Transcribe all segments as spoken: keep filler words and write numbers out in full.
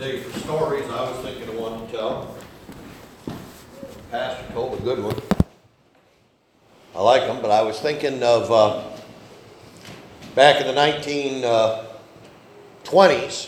Today for stories, I was thinking of one to tell. Pastor told a good one. I like them, but I was thinking of uh, back in the nineteen twenties,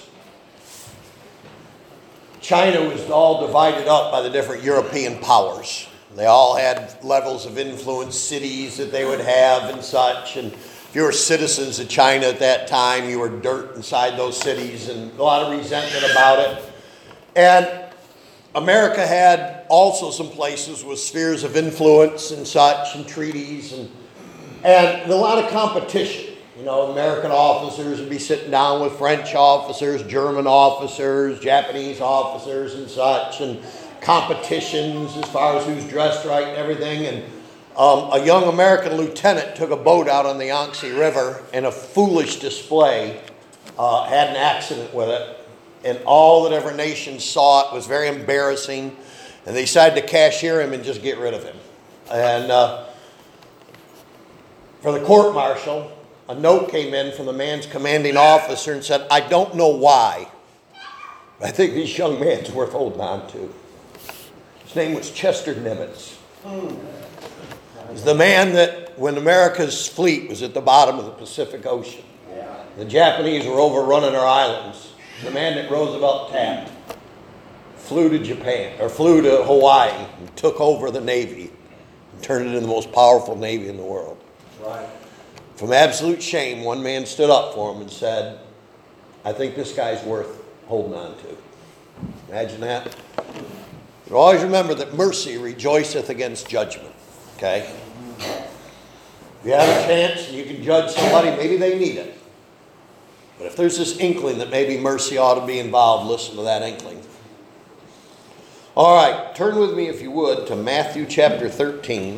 China was all divided up by the different European powers. They all had levels of influence, cities that they would have and such. And if you were citizens of China at that time, you were dirt inside those cities and a lot of resentment about it. And America had also some places with spheres of influence and such and treaties and, and a lot of competition. You know, American officers would be sitting down with French officers, German officers, Japanese officers and such, and competitions as far as who's dressed right and everything. And um, a young American lieutenant took a boat out on the Yangtze River and a foolish display uh, had an accident with it. And all that every nation saw it was very embarrassing. And they decided to cashier him and just get rid of him. And uh, for the court-martial, a note came in from the man's commanding officer and said, "I don't know why, but I think this young man's worth holding on to." His name was Chester Nimitz. He's the man that when America's fleet was at the bottom of the Pacific Ocean, the Japanese were overrunning our islands. The man that Roosevelt tapped flew to Japan, or flew to Hawaii and took over the Navy and turned it into the most powerful Navy in the world. Right. From absolute shame, one man stood up for him and said, "I think this guy's worth holding on to." Imagine that. But always remember that mercy rejoiceth against judgment. Okay? If you have a chance and you can judge somebody, maybe they need it. But if there's this inkling that maybe mercy ought to be involved, listen to that inkling. All right, turn with me, if you would, to Matthew chapter thirteen.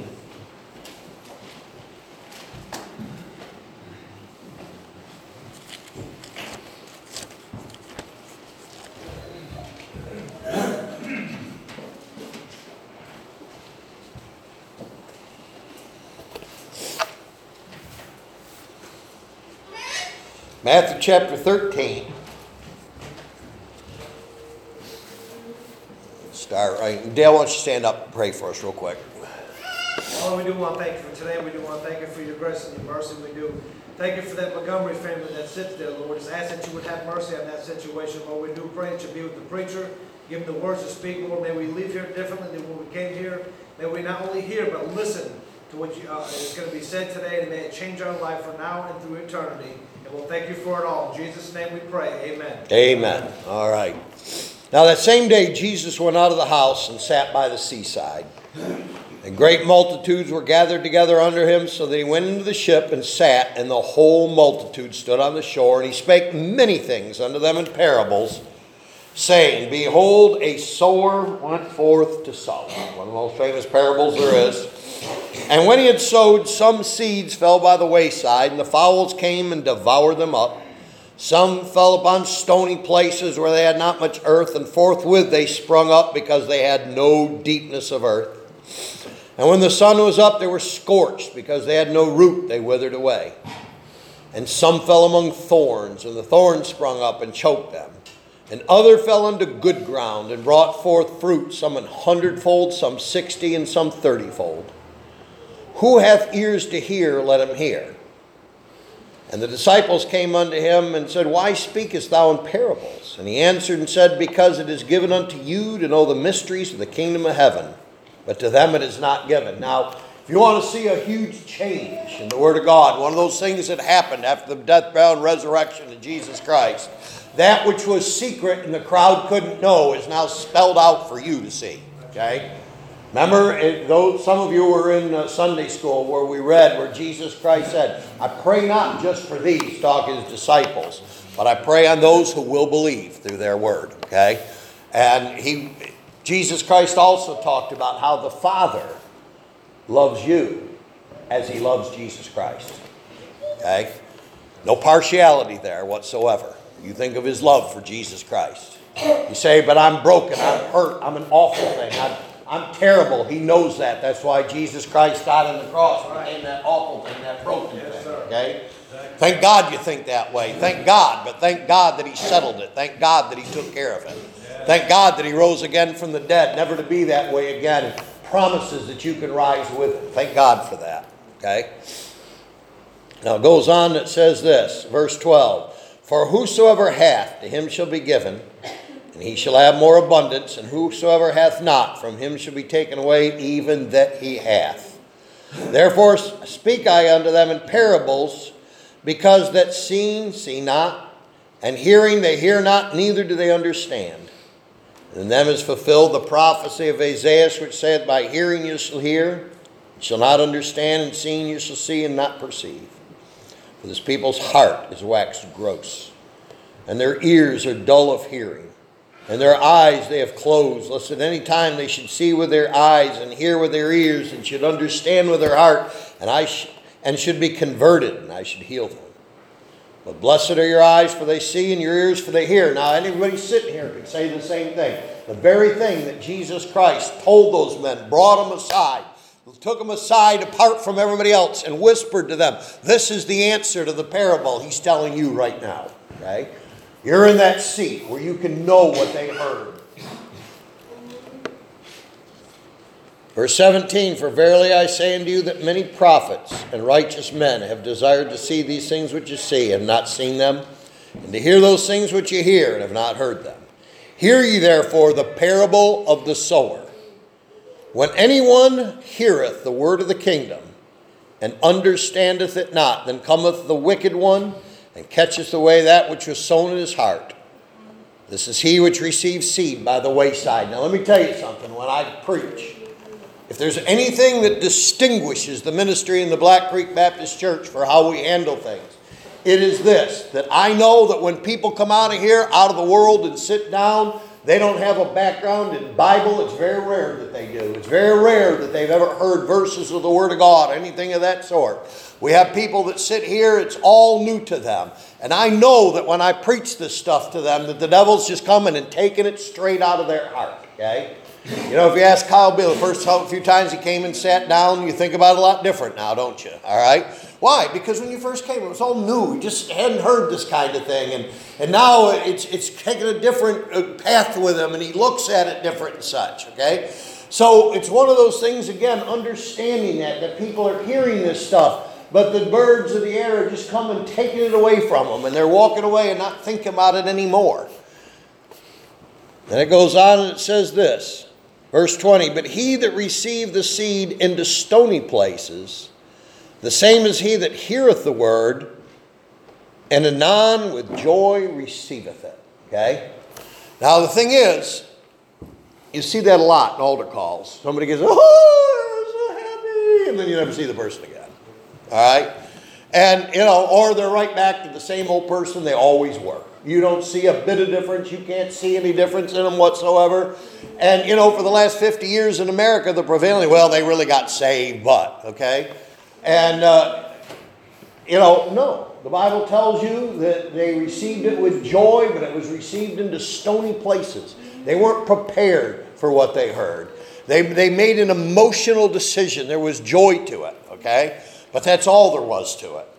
Matthew chapter thirteen. Let's start right. Dale, why don't you stand up and pray for us real quick. Lord, we do want to thank you for today. We do want to thank you for your grace and your mercy. We do thank you for that Montgomery family that sits there, Lord. Just ask that you would have mercy on that situation, Lord. We do pray that you be with the preacher. Give him the words to speak, Lord. May we leave here differently than when we came here. May we not only hear, but listen to what you, uh, is going to be said today, and may it change our life from now and through eternity. And we'll thank you for it all. In Jesus' name we pray. Amen. Amen. All right. Now that same day, Jesus went out of the house and sat by the seaside. And great multitudes were gathered together under him, so that he went into the ship and sat, and the whole multitude stood on the shore. And he spake many things unto them in parables, saying, Behold, a sower went forth to sow. One of the most famous parables there is. And when he had sowed, some seeds fell by the wayside, and the fowls came and devoured them up. Some fell upon stony places where they had not much earth, and forthwith they sprung up, because they had no deepness of earth. And when the sun was up, they were scorched, because they had no root, they withered away. And some fell among thorns, and the thorns sprung up and choked them. And other fell into good ground, and brought forth fruit, some an hundredfold, some sixty, and some thirtyfold. Who hath ears to hear, let him hear. And the disciples came unto him and said, Why speakest thou in parables? And he answered and said, Because it is given unto you to know the mysteries of the kingdom of heaven, but to them it is not given. Now, if you want to see a huge change in the Word of God, one of those things that happened after the death, burial, and resurrection of Jesus Christ, that which was secret and the crowd couldn't know is now spelled out for you to see. Okay? Remember, it, though some of you were in uh, Sunday school where we read where Jesus Christ said, I pray not just for these, talking to his disciples, but I pray on those who will believe through their word. Okay? And he, Jesus Christ also talked about how the Father loves you as he loves Jesus Christ. Okay? No partiality there whatsoever. You think of his love for Jesus Christ. You say, but I'm broken, I'm hurt, I'm an awful thing, I'm I'm terrible. He knows that. That's why Jesus Christ died on the cross and became that awful thing, that broken Yes, thing. sir. Okay? Thank God you think that way. Thank God, but thank God that he settled it. Thank God that he took care of it. Thank God that he rose again from the dead, never to be that way again. And promises that you can rise with him. Thank God for that. Okay? Now it goes on, it says this, verse twelve. For whosoever hath, to him shall be given, and he shall have more abundance, and whosoever hath not, from him shall be taken away even that he hath. Therefore speak I unto them in parables, because that seeing see not, and hearing they hear not, neither do they understand. And in them is fulfilled the prophecy of Isaiah, which saith, By hearing you shall hear, and shall not understand, and seeing you shall see, and not perceive. For this people's heart is waxed gross, and their ears are dull of hearing, and their eyes they have closed, lest at any time they should see with their eyes, and hear with their ears, and should understand with their heart, and I sh- and should be converted, and I should heal them. But blessed are your eyes, for they see, and your ears, for they hear. Now, anybody sitting here can say the same thing. The very thing that Jesus Christ told those men, brought them aside, took them aside apart from everybody else, and whispered to them, this is the answer to the parable he's telling you right now. Okay? You're in that seat where you can know what they heard. Verse seventeen, For verily I say unto you that many prophets and righteous men have desired to see these things which you see, and have not seen them, and to hear those things which you hear, and have not heard them. Hear ye therefore the parable of the sower. When anyone heareth the word of the kingdom, and understandeth it not, then cometh the wicked one, and catcheth away that which was sown in his heart. This is he which receives seed by the wayside. Now let me tell you something. When I preach, if there's anything that distinguishes the ministry in the Black Creek Baptist Church for how we handle things, it is this, that I know that when people come out of here, out of the world, and sit down, they don't have a background in Bible. It's very rare that they do. It's very rare that they've ever heard verses of the Word of God, anything of that sort. We have people that sit here, it's all new to them. And I know that when I preach this stuff to them, that the devil's just coming and taking it straight out of their heart, okay? You know, if you ask Kyle Bill the first few times he came and sat down, you think about it a lot different now, don't you? All right? Why? Because when you first came, it was all new. You just hadn't heard this kind of thing. And, and now it's, it's taking a different path with him, and he looks at it different and such, okay? So it's one of those things, again, understanding that, that people are hearing this stuff, but the birds of the air are just coming and taking it away from them, and they're walking away and not thinking about it anymore. Then it goes on and it says this. Verse twenty, But he that received the seed into stony places, the same is he that heareth the word, and anon with joy receiveth it. Okay? Now the thing is, you see that a lot in altar calls. Somebody gets, oh, I'm so happy, and then you never see the person again. All right? And, you know, or they're right back to the same old person they always were. You don't see a bit of difference. You can't see any difference in them whatsoever. And, you know, for the last fifty years in America, the prevailing, well, they really got saved, but, okay? And, uh, you know, no. The Bible tells you that they received it with joy, but it was received into stony places. They weren't prepared for what they heard. They, they made an emotional decision. There was joy to it, okay? But that's all there was to it.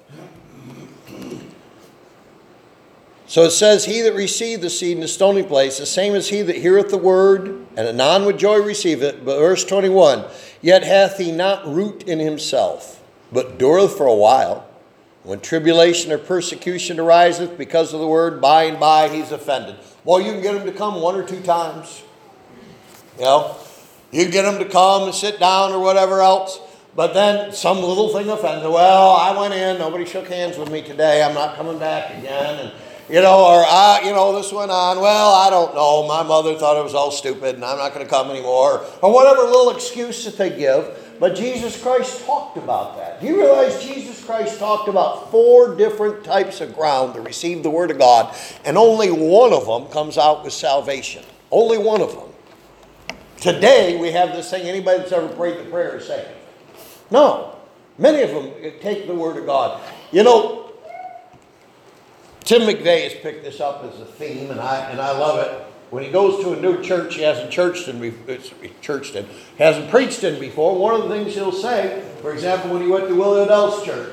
So it says, He that received the seed in the stony place, the same as he that heareth the word, and anon with joy receive it. But verse twenty-one, Yet hath he not root in himself, but dureth for a while. When tribulation or persecution ariseth because of the word, by and by he's offended. Well, you can get him to come one or two times. You know, you can get him to come and sit down or whatever else. But then some little thing offends him. Well, I went in, nobody shook hands with me today, I'm not coming back again. And You know, or, I, you know, this went on, well, I don't know, my mother thought it was all stupid and I'm not going to come anymore, or whatever little excuse that they give. But Jesus Christ talked about that. Do you realize Jesus Christ talked about four different types of ground to receive the Word of God, and only one of them comes out with salvation. Only one of them. Today, we have this thing, anybody that's ever prayed the prayer is saved. No. Many of them take the Word of God. You know, Tim McVeigh has picked this up as a theme, and I and I love it. When he goes to a new church he hasn't churched in, churched in, hasn't preached in before, one of the things he'll say, for example, when he went to Willie Odell's church,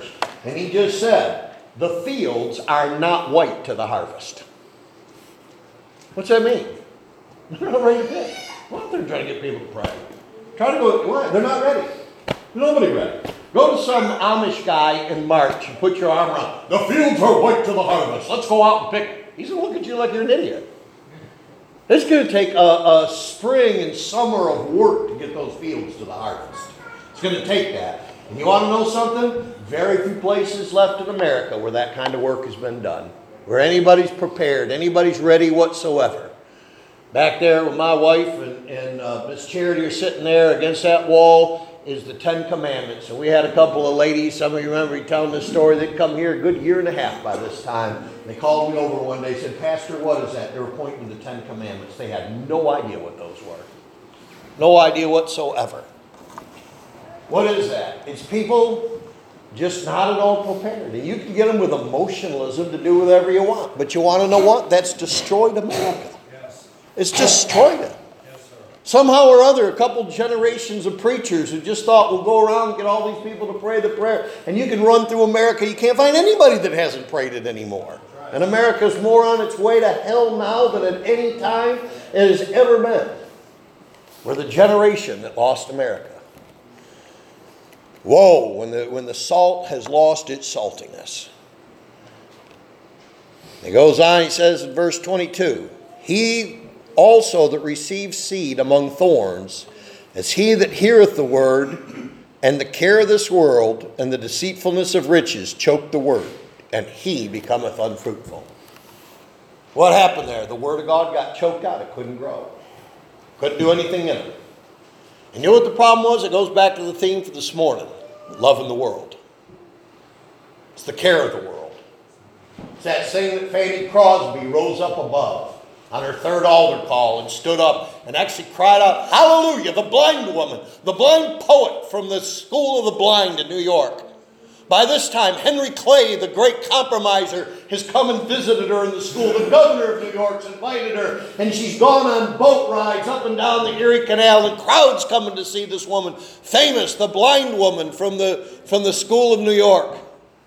And he just said, the fields are not white to the harvest. What's that mean? They're not ready to pray. Well, they're trying to get people to pray. Try to go, why? They're not ready. Nobody ready. Go to some Amish guy in March and put your arm around. The fields are white to the harvest. Let's go out and pick. He's going to look at you like you're an idiot. It's going to take a, a spring and summer of work to get those fields to the harvest. It's going to take that. And you want to know something? Very few places left in America where that kind of work has been done. Where anybody's prepared, anybody's ready whatsoever. Back there with my wife and, and uh, Miss Charity are sitting there against that wall is the Ten Commandments. And we had a couple of ladies, some of you remember me telling this story, they'd come here a good year and a half by this time. They called me over one day and said, Pastor, what is that? They were pointing to the Ten Commandments. They had no idea what those were. No idea whatsoever. What is that? It's people just not at all prepared. And you can get them with emotionalism to do whatever you want. But you want to know what? That's destroyed America. Yes. It's destroyed it. Yes, sir. Somehow or other, a couple generations of preachers who just thought, we'll go around and get all these people to pray the prayer. And you can run through America. You can't find anybody that hasn't prayed it anymore. And America's more on its way to hell now than at any time it has ever been. We're the generation that lost America. Woe, when the, when the salt has lost its saltiness. He goes on, he says in verse twenty-two, he also that receives seed among thorns, as he that heareth the word, and the care of this world, and the deceitfulness of riches choke the word, and he becometh unfruitful. What happened there? The word of God got choked out. It couldn't grow. Couldn't do anything in it. And you know what the problem was? It goes back to the theme for this morning. Loving the world. It's the care of the world. It's that saying that Fanny Crosby rose up above on her third altar call and stood up and actually cried out, hallelujah, the blind woman, the blind poet from the School of the Blind in New York. By this time, Henry Clay, the great compromiser, has come and visited her in the school. The governor of New York's invited her, and she's gone on boat rides up and down the Erie Canal, and crowds coming to see this woman, famous, the blind woman from the, from the School of New York.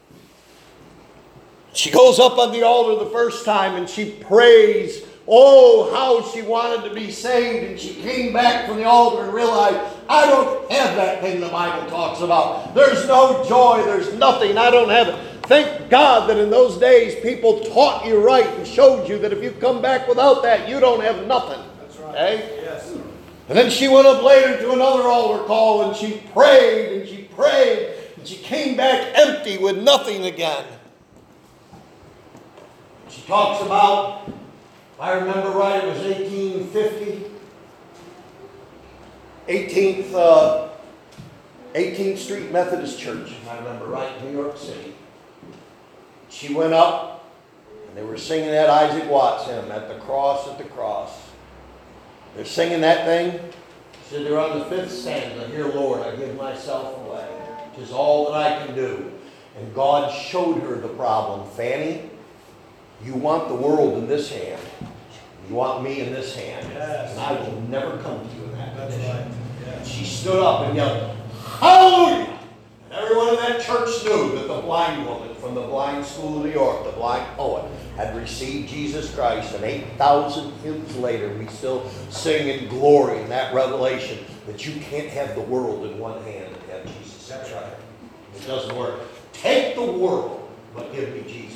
She goes up on the altar the first time, and she prays. Oh, how she wanted to be saved, and she came back from the altar and realized, I don't have that thing the Bible talks about. There's no joy, there's nothing, I don't have it. Thank God that in those days people taught you right and showed you that if you come back without that, you don't have nothing. That's right. Okay? Yes. And then she went up later to another altar call, and she prayed, and she prayed, and she came back empty with nothing again. She talks about, if I remember right, it was eighteen fifty. eighteenth, uh, eighteenth Street Methodist Church, if I remember right, New York City. She went up, and they were singing that Isaac Watts hymn, At the Cross, at the Cross. They're singing that thing. She said they're on the fifth stanza, Here, Lord, I give myself away. 'Tis all that I can do. And God showed her the problem. Fanny, you want the world in this hand. You want me in this hand. Yes. And I will never come to you in that That's condition. right. Yes. She stood up and yelled, hallelujah! And everyone in that church knew that the blind woman from the Blind School of New York, the blind poet, had received Jesus Christ. And eight thousand hymns later, we still sing in glory in that revelation that you can't have the world in one hand and have Jesus. That's right. It doesn't work. Take the world, but give me Jesus.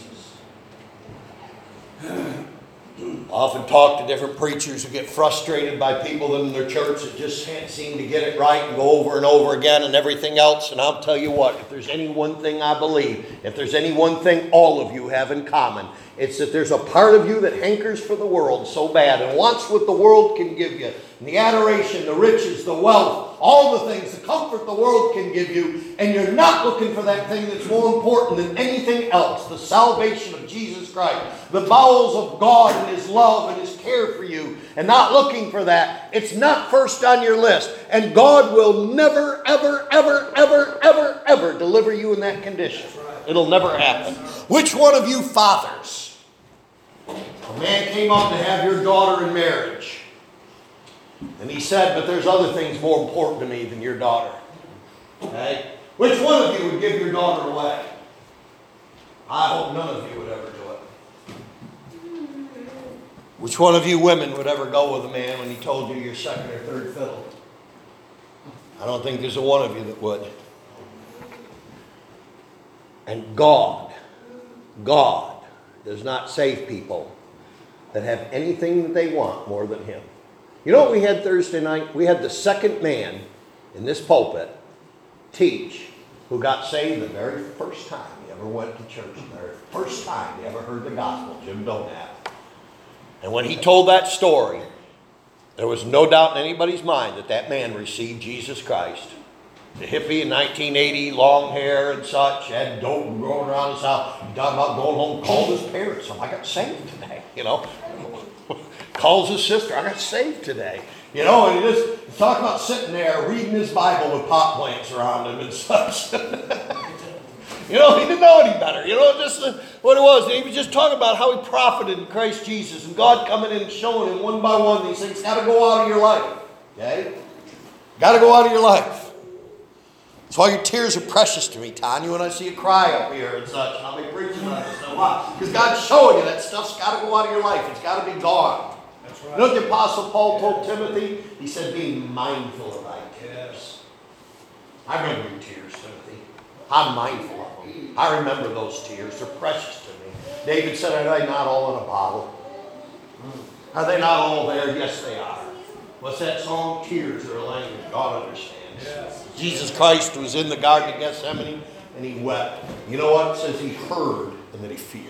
I often talk to different preachers who get frustrated by people in their church that just can't seem to get it right and go over and over again and everything else. And I'll tell you what, if there's any one thing I believe, if there's any one thing all of you have in common, it's that there's a part of you that hankers for the world so bad and wants what the world can give you. And the adoration, the riches, the wealth, all the things, the comfort the world can give you. And you're not looking for that thing that's more important than anything else. The salvation of Jesus Christ. The bowels of God and His love and His care for you. And not looking for that. It's not first on your list. And God will never, ever, ever, ever, ever, ever deliver you in that condition. It'll never happen. Which one of you fathers? A man came up to have your daughter in marriage. And he said, but there's other things more important to me than your daughter. Okay? Which one of you would give your daughter away? I hope none of you would ever do it. Which one of you women would ever go with a man when he told you you're second or third fiddle? I don't think there's a one of you that would. And God, God does not save people that have anything that they want more than Him. You know what we had Thursday night? We had the second man in this pulpit teach who got saved the very first time he ever went to church, the very first time he ever heard the gospel, Jim Donat. And when he told that story, there was no doubt in anybody's mind that that man received Jesus Christ. The hippie in nineteen eighty, long hair and such, had dope growing around his house. He talked about going home, called his parents. So I got saved today, you know. Calls his sister, I got saved today. You know, and he just talk about sitting there reading his Bible with pot plants around him and such. You know, he didn't know any better. You know, just uh, what it was. He was just talking about how he profited in Christ Jesus and God coming in and showing him one by one these things got to go out of your life. Okay? Got to go out of your life. That's why your tears are precious to me, Tanya, when I see you cry up here and such. And I'll be preaching on this stuff. Why? Because God's showing you that stuff's got to go out of your life. It's got to be gone. That's right. You know what the Apostle Paul told Timothy? He said, being mindful of thy tears. I remember your tears, Timothy. I'm mindful of them. I remember those tears. They're precious to me. David said, are they not all in a bottle? Are they not all there? Yes, they are. What's that song? Tears are a language God understands. Yes. Jesus Christ was in the Garden of Gethsemane and he wept. You know what? It says he heard and that he feared.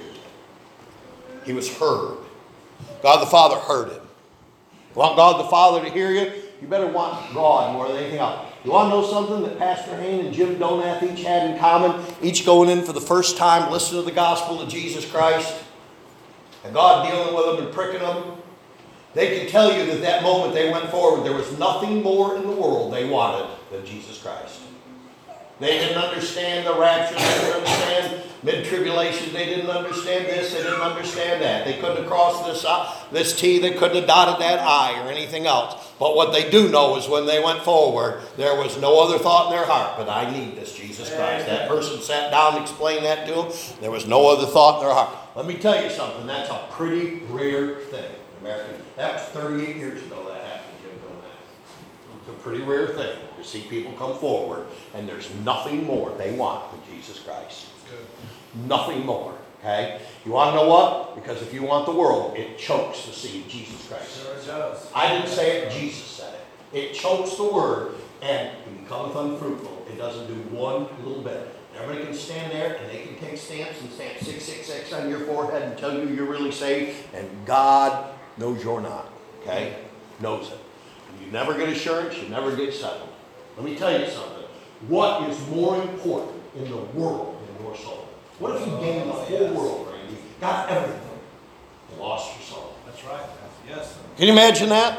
He was heard. God the Father heard him. You want God the Father to hear you? You better want God more than anything else. You want to know something that Pastor Hayne and Jim Donath each had in common? Each going in for the first time, listening to the gospel of Jesus Christ. And God dealing with them and pricking them. They can tell you that that moment they went forward, there was nothing more in the world they wanted than Jesus Christ. They didn't understand the rapture. They didn't understand mid-tribulation. They didn't understand this. They didn't understand that. They couldn't have crossed this, uh, this T. They couldn't have dotted that I or anything else. But what they do know is when they went forward, there was no other thought in their heart, but I need this Jesus Christ. That person sat down and explained that to them. There was no other thought in their heart. Let me tell you something. That's a pretty rare thing in America. That was thirty-eight years ago that happened, Jim Donath. It's a pretty rare thing to see people come forward and there's nothing more they want than Jesus Christ. Good. Nothing more. Okay? You want to know what? Because if you want the world, it chokes the seed of Jesus Christ. Sure it does. I didn't say it, Jesus said it. It chokes the word and it becometh unfruitful. It doesn't do one little bit. Everybody can stand there and they can take stamps and stamp six six six on your forehead and tell you you're really saved. And God knows you're not. Okay? Knows it. And you never get assurance. You never get settled. Let me tell you something. What is more important in the world than your soul? What if you gained the whole world, Randy? Got everything and lost your soul? That's right. Yes. Can you imagine that?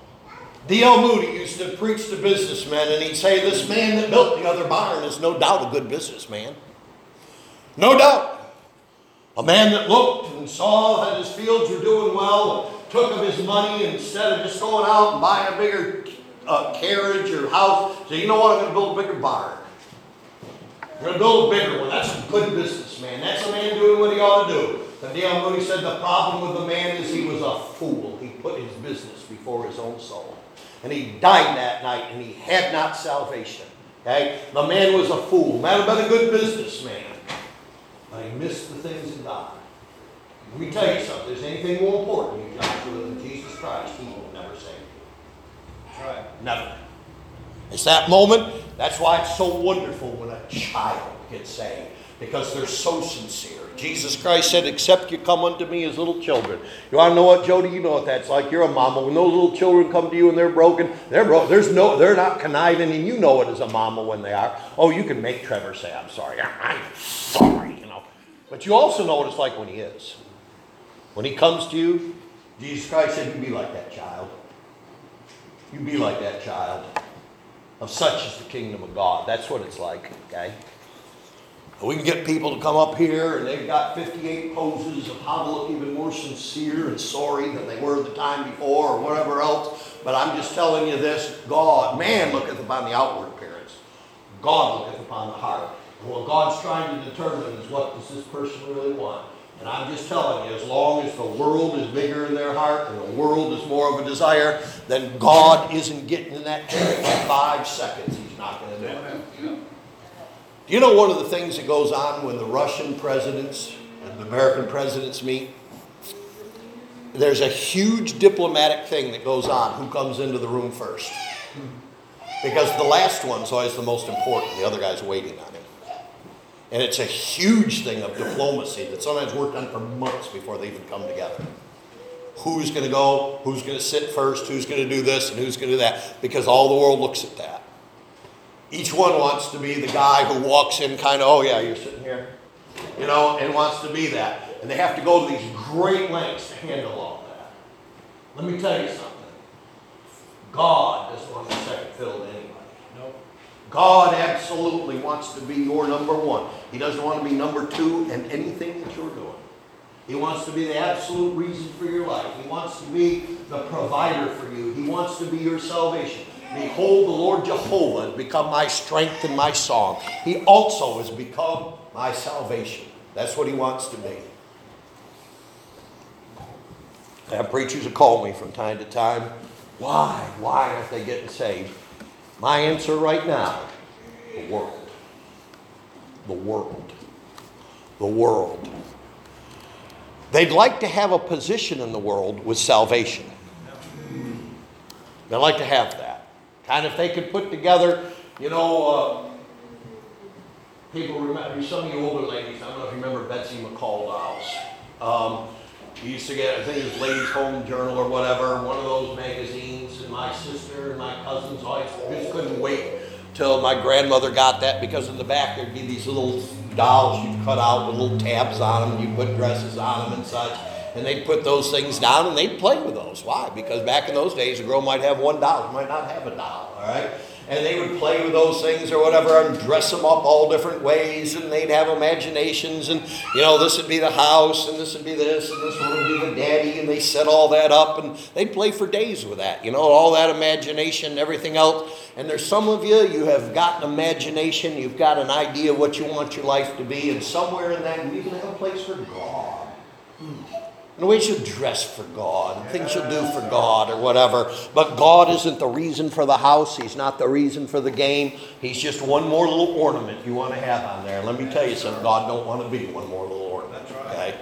D L Moody used to preach to businessmen, and he'd say, this man that built the other barn is no doubt a good businessman. No doubt. A man that looked and saw that his fields were doing well and took of his money instead of just going out and buying a bigger uh, carriage or house. So you know what? I'm going to build a bigger barn. I'm going to build a bigger one. That's a good businessman. That's a man doing what he ought to do. But D L Moody said the problem with the man is he was a fool. He put his business before his own soul. And he died that night and he had not salvation. Okay? The man was a fool. Might have been a good businessman. But he missed the things of God. Let me tell you something. If there's anything more important in Joshua than Jesus Christ, he will never save you. That's right. Never. It's that moment. That's why it's so wonderful when a child gets saved. Because they're so sincere. Jesus Christ said, except you come unto me as little children. You want to know what, Jody? You know what that's like. You're a mama. When those little children come to you and they're broken, they're broken. There's no, they're not conniving, and you know it as a mama when they are. Oh, you can make Trevor say, I'm sorry. I'm sorry, you know. But you also know what it's like when he is. When he comes to you, Jesus Christ said, you be like that child. You be like that child. Of such is the kingdom of God. That's what it's like, okay? We can get people to come up here and they've got fifty-eight poses of how to look even more sincere and sorry than they were the time before or whatever else. But I'm just telling you this, God, man looketh upon the outward appearance. God looketh upon the heart. And what God's trying to determine is what does this person really want. And I'm just telling you, as long as the world is bigger in their heart and the world is more of a desire, then God isn't getting in that chair for five seconds. He's not going to do it. Do you know one of the things that goes on when the Russian presidents and the American presidents meet? There's a huge diplomatic thing that goes on. Who comes into the room first? Because the last one's always the most important. The other guy's waiting on him. And it's a huge thing of diplomacy that sometimes worked on for months before they even come together. Who's going to go? Who's going to sit first? Who's going to do this? And who's going to do that? Because all the world looks at that. Each one wants to be the guy who walks in kind of, oh yeah, you're sitting here. You know, and wants to be that. And they have to go to these great lengths to handle all that. Let me tell you something. God doesn't want to second fiddle to anybody. Nope. God absolutely wants to be your number one. He doesn't want to be number two in anything that you're doing. He wants to be the absolute reason for your life. He wants to be the provider for you. He wants to be your salvation. Behold, the Lord Jehovah has become my strength and my song. He also has become my salvation. That's what he wants to be. I have preachers that call me from time to time. Why? Why aren't they getting saved? My answer right now, the world. The world. The world. They'd like to have a position in the world with salvation. They'd like to have that. Kind of if they could put together, you know, uh, people remember, some of you older ladies, I don't know if you remember Betsy McCall dolls. Um, you used to get, I think it was Ladies' Home Journal or whatever, one of those magazines, and my sister and my cousins always just couldn't wait till my grandmother got that, because in the back there'd be these little dolls you'd cut out with little tabs on them, and you'd put dresses on them and such, and they'd put those things down and they'd play with those. Why? Because back in those days a girl might have one doll, might not have a doll, all right? And they would play with those things or whatever and dress them up all different ways, and they'd have imaginations, and you know, this would be the house and this would be this and this one would be the daddy, and they set all that up and they'd play for days with that, you know, all that imagination and everything else. And there's some of you, you have got an imagination, you've got an idea of what you want your life to be, and somewhere in that you even have a place for God. And the way you'll dress for God, and things you'll do for God or whatever. But God isn't the reason for the house. He's not the reason for the game. He's just one more little ornament you want to have on there. And let me tell you something, God don't want to be one more little ornament. Okay?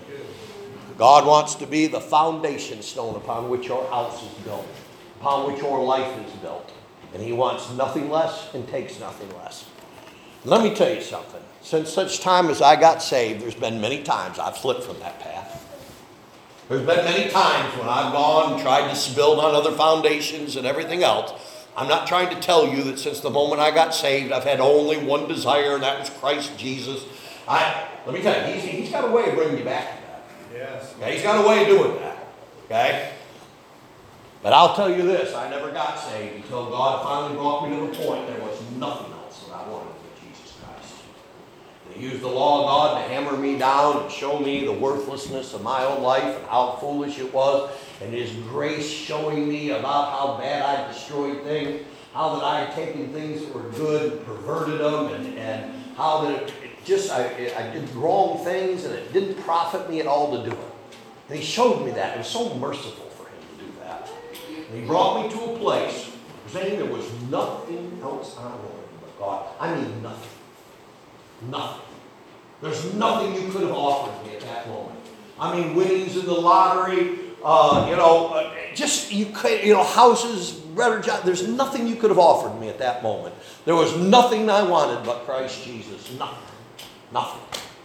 God wants to be the foundation stone upon which your house is built, upon which your life is built. And he wants nothing less and takes nothing less. Let me tell you something. Since such time as I got saved, there's been many times I've slipped from that path. There's been many times when I've gone and tried to build on other foundations and everything else. I'm not trying to tell you that since the moment I got saved, I've had only one desire, and that was Christ Jesus. I, let me tell you, he's, he's got a way of bringing you back to that. Yes. Okay? He's got a way of doing that. Okay? But I'll tell you this, I never got saved until God finally brought me to the point there was nothing else that I wanted but Jesus Christ. He used the law of God to hammer me down and show me the worthlessness of my own life and how foolish it was, and his grace showing me about how bad I destroyed things, how that I had taken things that were good and perverted them, and, and how that it, it just I, it, I did wrong things and it didn't profit me at all to do it. And he showed me that. It was so merciful for him to do that. And he brought me to a place saying there was nothing else I wanted but God. I mean nothing. Nothing. There's nothing you could have offered me at that moment. I mean, winnings in the lottery, uh, you know, uh, just, you could, you know, houses, better job. There's nothing you could have offered me at that moment. There was nothing I wanted but Christ Jesus. Nothing. Nothing.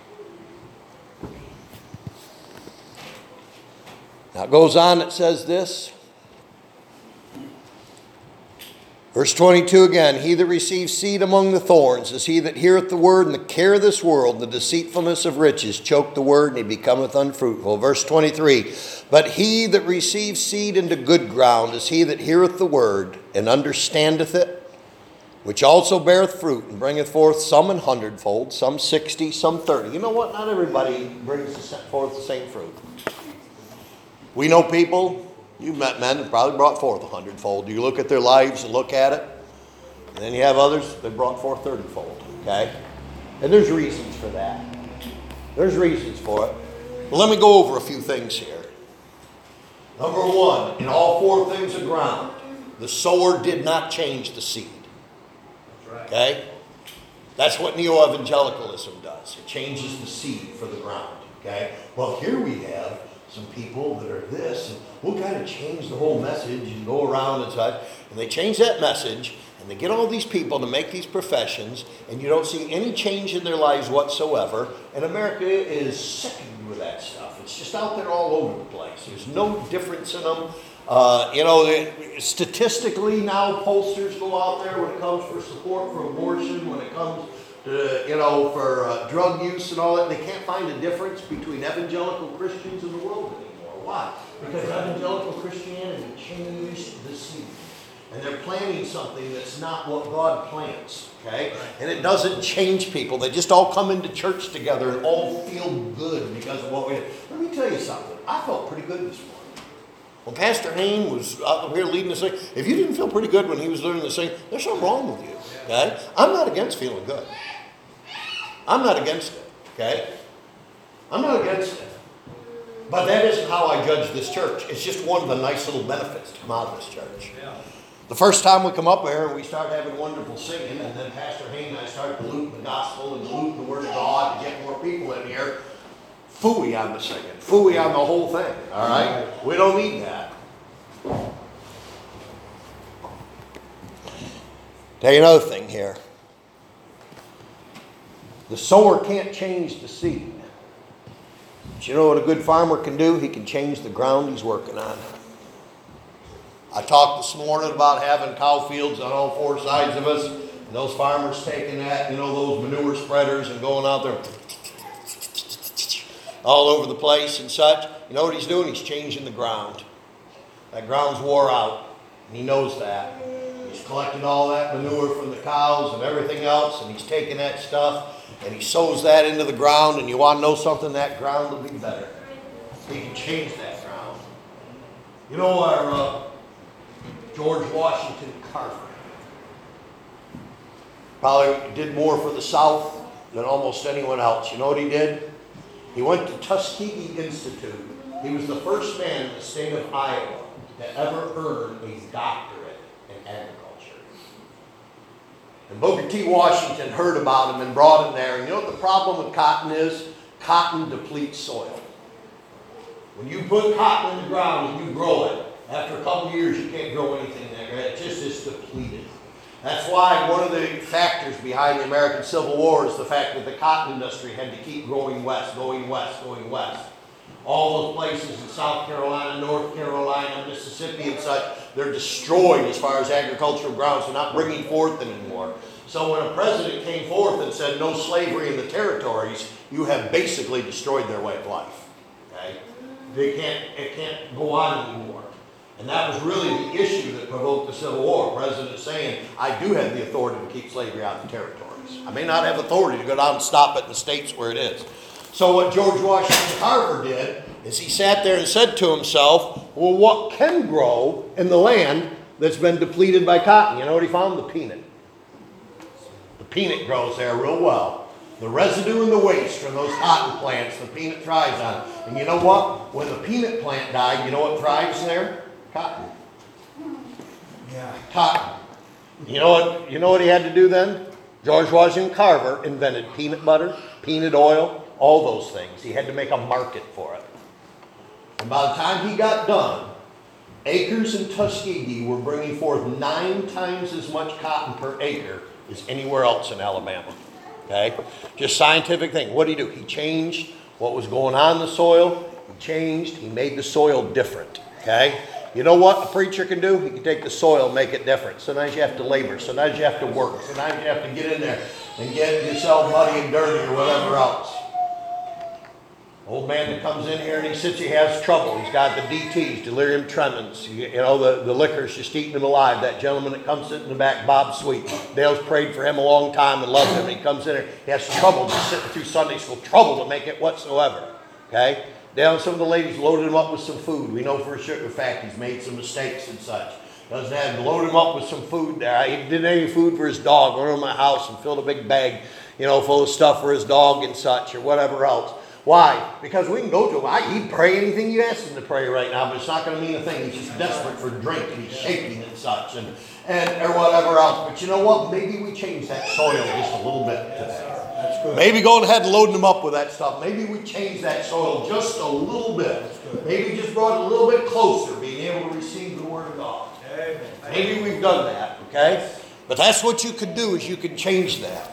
Now it goes on, it says this. Verse twenty-two again, he that receives seed among the thorns is he that heareth the word, and the care of this world, and the deceitfulness of riches, choke the word, and he becometh unfruitful. Verse twenty-three, but he that receives seed into good ground is he that heareth the word, and understandeth it, which also beareth fruit, and bringeth forth some an hundredfold, some sixty, some thirty. You know what? Not everybody brings forth the same fruit. We know people. You've met men that probably brought forth a hundredfold. You look at their lives and look at it. And then you have others that brought forth thirtyfold. Okay? And there's reasons for that. There's reasons for it. Well, let me go over a few things here. Number one, in all four things of ground, the sower did not change the seed. Okay? That's what neo-evangelicalism does. It changes the seed for the ground. Okay? Well, here we have some people that are this, and we'll kind of change the whole message and go around and such. And they change that message, and they get all these people to make these professions, and you don't see any change in their lives whatsoever. And America is sickened with that stuff. It's just out there all over the place. There's no difference in them. Uh, you know, they, statistically now pollsters go out there when it comes for support for abortion, when it comes to, you know, for uh, drug use and all that. They can't find a difference between evangelical Christians in the world anymore. Why? Because evangelical Christianity changed the seed. And they're planting something that's not what God plants, okay? And it doesn't change people. They just all come into church together and all feel good because of what we did. Let me tell you something. I felt pretty good this morning. When Pastor Hain was up here leading this thing, if you didn't feel pretty good when he was learning this thing, there's something wrong with you, okay? I'm not against feeling good. I'm not against it, okay? I'm not against it. But that isn't how I judge this church. It's just one of the nice little benefits to come out of this church. The first time we come up here, we start having wonderful singing, and then Pastor Hain and I start diluting the gospel and diluting the word of God to get more people in here. Phooey on the singing. Phooey on the whole thing. All right? We don't need that. Tell you another thing here. The sower can't change the seed. But you know what a good farmer can do? He can change the ground he's working on. I talked this morning about having cow fields on all four sides of us. And those farmers taking that, you know, those manure spreaders and going out there all over the place and such. You know what he's doing? He's changing the ground. That ground's wore out, and he knows that. He's collecting all that manure from the cows and everything else, and he's taking that stuff, and he sows that into the ground, and you want to know something? That ground will be better. He can change that ground. You know our uh, George Washington Carver probably did more for the South than almost anyone else. You know what he did? He went to Tuskegee Institute. He was the first man in the state of Iowa to ever earn a doctorate in agriculture. And Booker T. Washington heard about him and brought him there. And you know what the problem with cotton is? Cotton depletes soil. When you put cotton in the ground and you grow it, after a couple of years you can't grow anything there. It just is depleted. That's why one of the factors behind the American Civil War is the fact that the cotton industry had to keep going west, going west, going west. All those places in South Carolina, North Carolina, Mississippi and such, they're destroyed as far as agricultural grounds. They're not bringing forth anymore. So when a president came forth and said no slavery in the territories, you have basically destroyed their way of life. Okay? They can't, it can't go on anymore. And that was really the issue that provoked the Civil War. The president saying, I do have the authority to keep slavery out of the territories. I may not have authority to go down and stop it in the states where it is. So what George Washington Carver did is he sat there and said to himself, well, what can grow in the land that's been depleted by cotton? You know what he found? The peanut. The peanut grows there real well. The residue and the waste from those cotton plants, the peanut thrives on. And you know what? When the peanut plant died, you know what thrives there? Cotton. Yeah. Cotton. You know what, you know what he had to do then? George Washington Carver invented peanut butter, peanut oil, all those things. He had to make a market for it. And by the time he got done, acres in Tuskegee were bringing forth nine times as much cotton per acre as anywhere else in Alabama. Okay? Just scientific thing. What did he do? He changed what was going on in the soil. He changed. He made the soil different. Okay? You know what a preacher can do? He can take the soil and make it different. Sometimes you have to labor. Sometimes you have to work. Sometimes you have to get in there and get yourself muddy and dirty or whatever else. Old man that comes in here and he sits, he has trouble. He's got the D Ts, delirium tremens. You, you know, the, the liquor's just eating him alive. That gentleman that comes sitting in the back, Bob Sweet. Dale's prayed for him a long time and loved him. And he comes in here. He has trouble just sitting through Sunday school. Trouble to make it whatsoever. Okay? Dale, some of the ladies loaded him up with some food. We know for a sure fact he's made some mistakes and such. Doesn't have to load him up with some food there. He didn't have any food for his dog. Went over to my house and filled a big bag. you know, full of stuff for his dog and such, or whatever else. Why? Because we can go to him. I, he'd pray anything you ask him to pray right now, but it's not going to mean a thing. He's just desperate for drink, and he's shaking and such, and, and or whatever else. But you know what? Maybe we change that soil just a little bit today. That's good. Maybe going ahead and loading them up with that stuff. Maybe we change that soil just a little bit. Maybe just brought it a little bit closer, being able to receive the Word of God. Maybe we've done that, okay? But that's what you could do, is you can change that.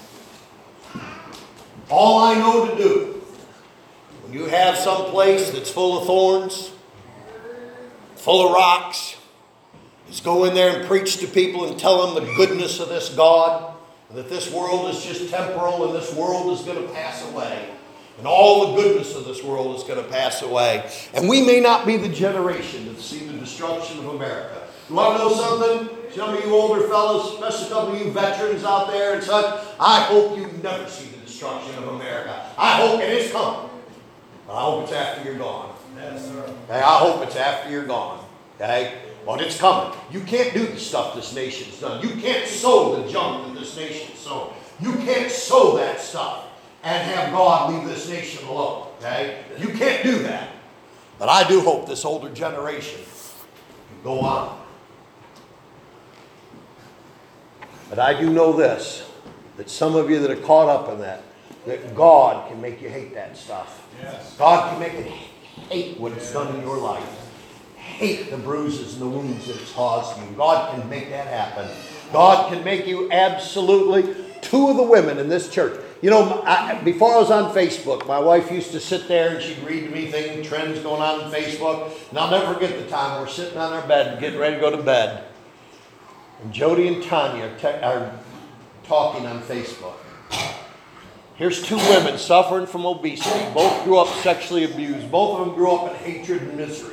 All I know to do, when you have some place that's full of thorns, full of rocks, is go in there and preach to people and tell them the goodness of this God, and that this world is just temporal and this world is going to pass away. And all the goodness of this world is going to pass away. And we may not be the generation to see the destruction of America. You want to know something? Some of you older fellows, especially a couple of you veterans out there and such, I hope you never see the destruction of America. I hope it is coming. But I hope it's after you're gone. Yes, sir. Okay, I hope it's after you're gone. Okay? But it's coming. You can't do the stuff this nation's done. You can't sow the junk that this nation's sown. You can't sow that stuff and have God leave this nation alone. Okay? You can't do that. But I do hope this older generation can go on. But I do know this, that some of you that are caught up in that, that God can make you hate that stuff. Yes. God can make it hate what it's done in your life. Hate the bruises and the wounds that it's caused you. God can make that happen. God can make you absolutely. Two of the women in this church. You know, I, before I was on Facebook, my wife used to sit there and she'd read to me things, trends going on on Facebook. And I'll never forget the time we're sitting on our bed, getting ready to go to bed. And Jody and Tanya are, te- are talking on Facebook. Here's two women suffering from obesity. Both grew up sexually abused. Both of them grew up in hatred and misery.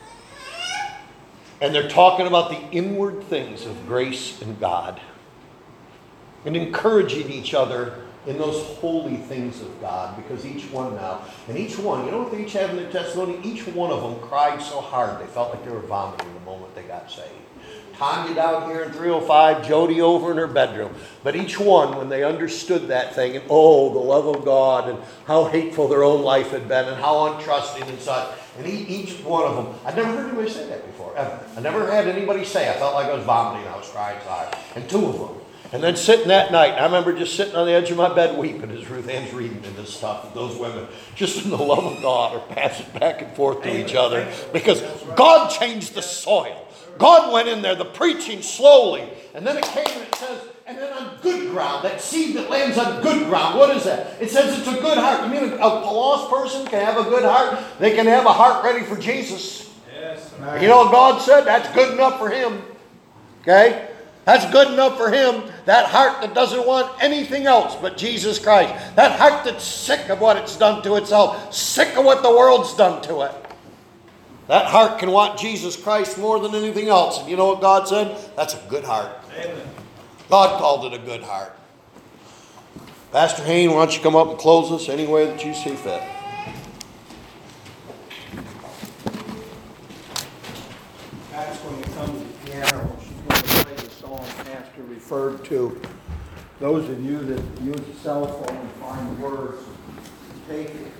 And they're talking about the inward things of grace and God. And encouraging each other in those holy things of God. Because each one now, and each one, you know what they each have in their testimony? Each one of them cried so hard they felt like they were vomiting the moment they got saved. Tanya down here in three oh five, Jody over in her bedroom. But each one, when they understood that thing, and oh, the love of God, and how hateful their own life had been, and how untrusting and such, and each one of them, I'd never heard anybody say that before, ever. I never had anybody say, I felt like I was vomiting, I was crying so hard. And two of them. And then sitting that night, I remember just sitting on the edge of my bed weeping as Ruth Ann's reading in this stuff, those women, just in the love of God, are passing back and forth to each other. Because God changed the soil. God went in there, the preaching slowly, and then it came and it says, and then on good ground, that seed that lands on good ground, what is that? It says it's a good heart. You mean a, a lost person can have a good heart? They can have a heart ready for Jesus. Yes. You know what God said? That's good enough for him. Okay? That's good enough for him. That heart that doesn't want anything else but Jesus Christ. That heart that's sick of what it's done to itself. Sick of what the world's done to it. That heart can want Jesus Christ more than anything else. And you know what God said? That's a good heart. Amen. God called it a good heart. Pastor Hayne, why don't you come up and close us any way that you see fit. Pat's going to come to the piano. She's going to play the song Pastor referred to. Those of you that use a cell phone and find the words, take